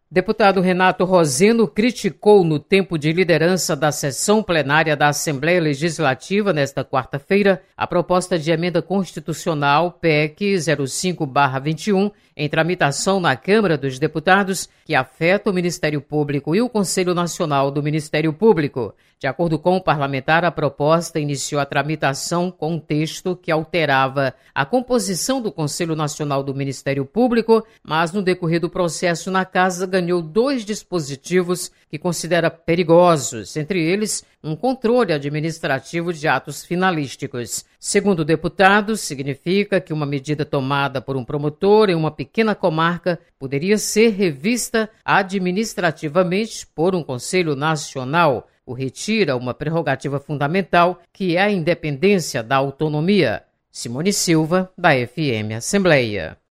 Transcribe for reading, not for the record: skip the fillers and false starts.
Deputado Renato Roseno criticou no tempo de liderança da sessão plenária da Assembleia Legislativa nesta quarta-feira a proposta de emenda constitucional PEC 05/21 em tramitação na Câmara dos Deputados que afeta o Ministério Público e o Conselho Nacional do Ministério Público. De acordo com o parlamentar, a proposta iniciou a tramitação com um texto que alterava a composição do Conselho Nacional do Ministério Público, mas no decorrer do processo na Casa ganhou 2 dispositivos que considera perigosos, entre eles um controle administrativo de atos finalísticos. Segundo o deputado, significa que uma medida tomada por um promotor em uma pequena comarca poderia ser revista administrativamente por um Conselho Nacional, o retira uma prerrogativa fundamental, que é a independência da autonomia. Simone Silva, da FM Assembleia.